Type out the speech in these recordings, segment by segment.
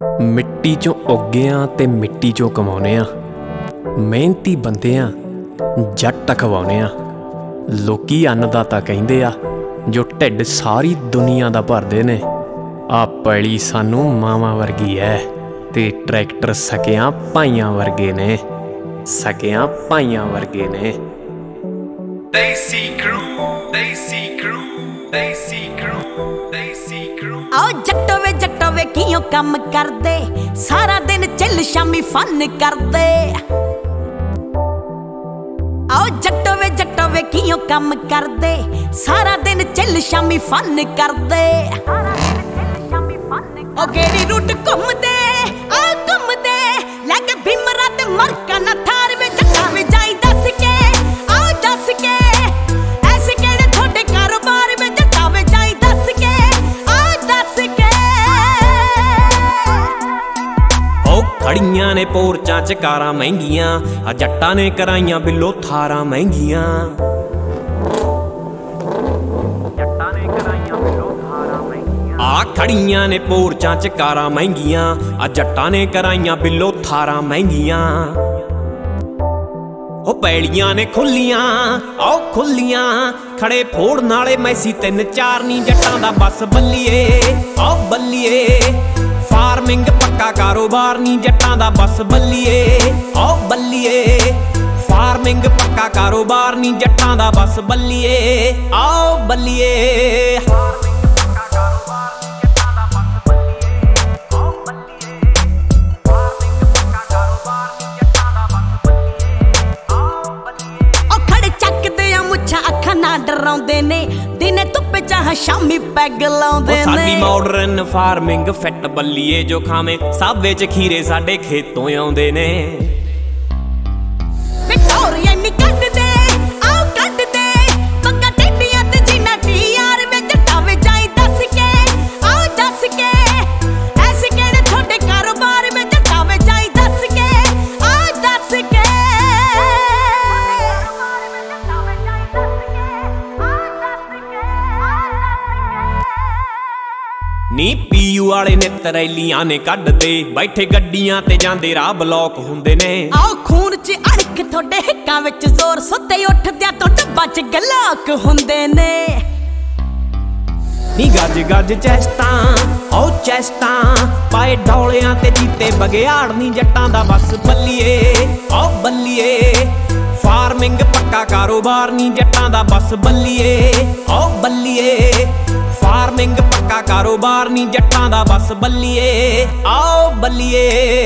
ਮਿੱਟੀ ਚੋਂ ਉੱਗੇ ਆਂ ਤੇ ਮਿੱਟੀ ਚੋਂ ਕਮਾਉਨੇ ਆ। ਮਿਹਨਤੀ ਬੰਦੇ ਆ, ਜੱਟ ਅਖਵਾਉਨੇ ਆ। ਲੋਕੀ ਅੰਨਦਾਤਾ ਕਹਿੰਦੇ ਆ, ਜੋ ਢਿੱਡ ਸਾਰੀ ਦੁਨੀਆ ਦਾ ਭਰਦੇ ਨੇ। ਆ ਪੈਲੀ ਸਾਨੂੰ ਮਾਵਾਂ ਵਰਗੀ ਐ ਤੇ ਟਰੈਕਟਰ ਸਕਿਆਂ ਭਾਈਆਂ ਵਰਗੇ ਨੇ, ਸਕਿਆਂ ਭਾਈਆਂ ਵਰਗੇ ਨੇ। Desi crew, Desi crew, Desi crew, Desi crew। आओ जट्टो वे कियों कम करदे, सारा दिन चिल शामी फन करदे। आओ जट्टो वे कियों कम करदे, सारा दिन चिल शामी फन करदे। ओ गेड़ी रूट घुमदे आ घुमदे, लैके भीमरा ते मरका ना थार वे जट्टा वे जाई दस के, आओ दस के। ऐसे केड़े थोड़े कारोबार वे जट्टा वे जाई दस के, आओ दस के। ओ खड़ियां ने पोरचां च कारां महंगियां, आ जट्टां ने कराइयां बिल्लो थारां महंगियां। आ खड़ियां ने पोरचां च कारां महंगियां, आ जट्टां ने कराइयां बिल्लो थारां महंगियां। ओ पैड़ियां ने खुल्लियां, आओ खुल्लियां, खड़े फोड़न वाले मैसी तिन चार नी जट्टां दा बस बल्लिए, आओ बल्लिए। फार्मिंग पक्का कारोबार नी जट्टां दा बस बल्लिए, आओ बल्लिए। फार्मिंग पक्का कारोबार नी जट्टां दा बस बल्लिए, आओ बल्लिए। डराउंदे ने दिने धुप्प चाह शामी पैग लाउंदे ने। साडी मॉडर्न फार्मिंग फिट बल्लीए, जो खावे साबे च खीरे साडे खेतों आउंदे ने। विक्टोरिया नी कड्ड दे, आओ कड्ड दे, पक्का टेडियां ते जीना टीआर वे जट्टा वे जाई दस के, आओ दस के। ऐसे केड़े थोड़े कारोबार वे जट्टा वे जाई दस के, आओ दस के। नी पीयू वाले नित रैलियां ने कड्डदे, बैठे गड्डियां ते जांदे राह ब्लॉक हुंदे ने। आओ खून च अड़क थोड़े हिक्कां विच जोर, सुत्ते उठदियां तो डब्बा च गलाक हुंदे ने। नी गज गज चैस्टां, आओ चैस्टां, पाए डौलियां ते जीते बगियाड़ नी जट्टां दा बस बल्लिए, आओ बल्लिए। फार्मिंग पक्का कारोबार नी जट्टां दा बस बल्लिए, आओ बल्लिए। फार्मिंग पक्का कारोबार नी जट्टां दा बस बल्लिए, आओ बल्लिए।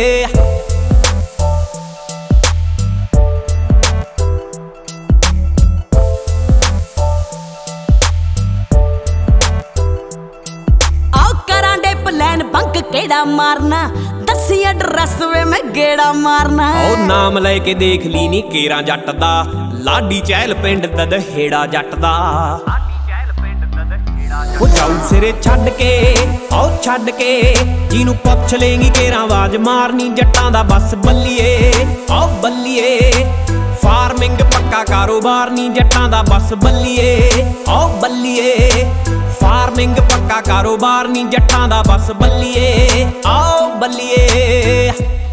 आओ करां दे प्लान बंक केड़ा मारना, दसी एड्रेस वे मैं गेड़ा मारना। आओ नाम लेके देख ली नी केरा जट दा, लाडी चहल पिंड ददहेड़ा जट दा। ओ जाऊ सिरे छड्ड के, आओ छड्ड के, जिनू पुछ लेंगी केरा आवाज मारनी जट्टां दा बस बल्लिए, आओ बल्लिए। फार्मिंग पक्का कारोबार नी जट्टां दा बस बल्लिए, आओ बल्लिए। फार्मिंग पक्का कारोबार नी जट्टां दा बस बल्लिए, आओ बल्लिए।